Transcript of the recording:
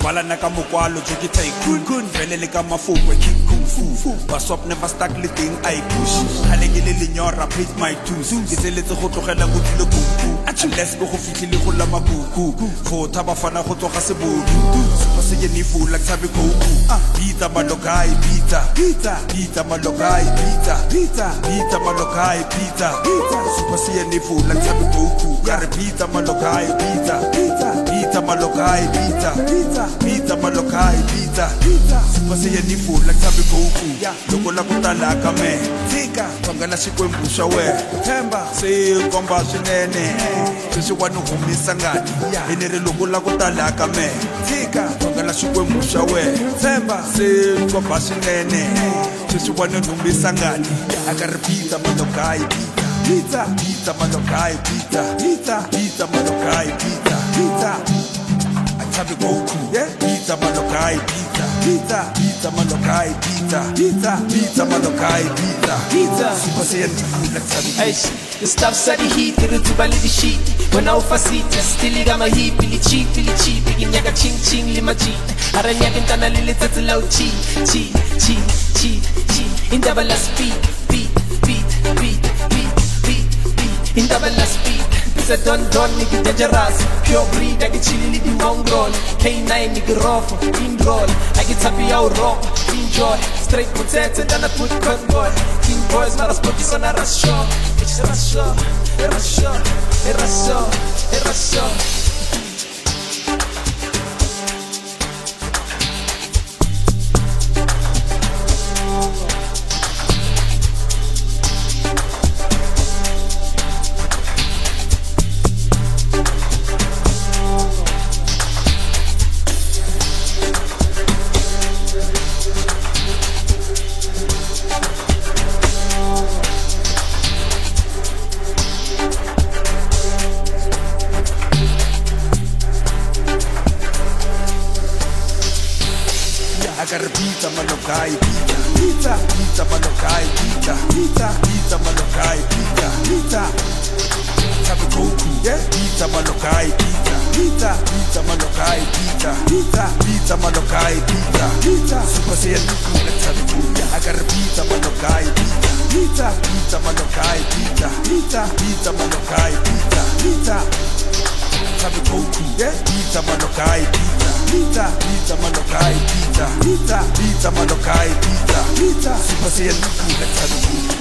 Balana ka mokwalo jo ke tycoon Vele le ka mafoko kick kung fu Baswap never stuck le ting I push Hale ke le lenyora paid my dues Ke tseletse go tlogela go dilo kuku Unless go go fitlhile go la makuku Go thaba fana go tloga sebodu Supa se ye nifu like sabe koku Pita malokai pita Pita malokai pita Pita malokai pita Supa se ye nifu like sabe koku Kare pita malokai pita Pita malokai pita Pita malokai pita Supa se ye nifu like sabe koku Loko la kutala kame Tika Pangala shikwembu shawe Temba Se komba shinene Sisi wanu humisa ngani Enere loko la kutala kame Tika Pangala shikwembu shawe Temba Se komba shinene Sisi wanu humisa ngani Akare pita malokai pita Pita malokai pita malokai pita Achabe Goku Pita malokai Pita malokai Pita malokai pita Super Saiyan 2 like Sabi Hey, the stuff said the heat, the tuba the sheet. When I was it, still got my heat, Billy cheap, begin yaga ching ching lima cheat. Aranyak and Tana Lily Tatalow chi. In double speed, beat. In double speed. It's a don nigga dangerous. Pure breed, I get chilly the mongrel. K9 nigga rough, in roll. I get happy out raw, enjoy. Straight potato and then I put convoy. King boys, not as focus on a rush show. It's a rush show. I got a pizza malokai pita malokai pita malokai pita Sabe Goku pizza malokai pita malokai pita malokai pita Super Saiyan 2 like Sabe Goku I got a pizza malokai pita malokai pita malokai pita Sabe Goku pizza malokai Pita malokai pita malokai pita Super Saiyan 2 like Sabi Goku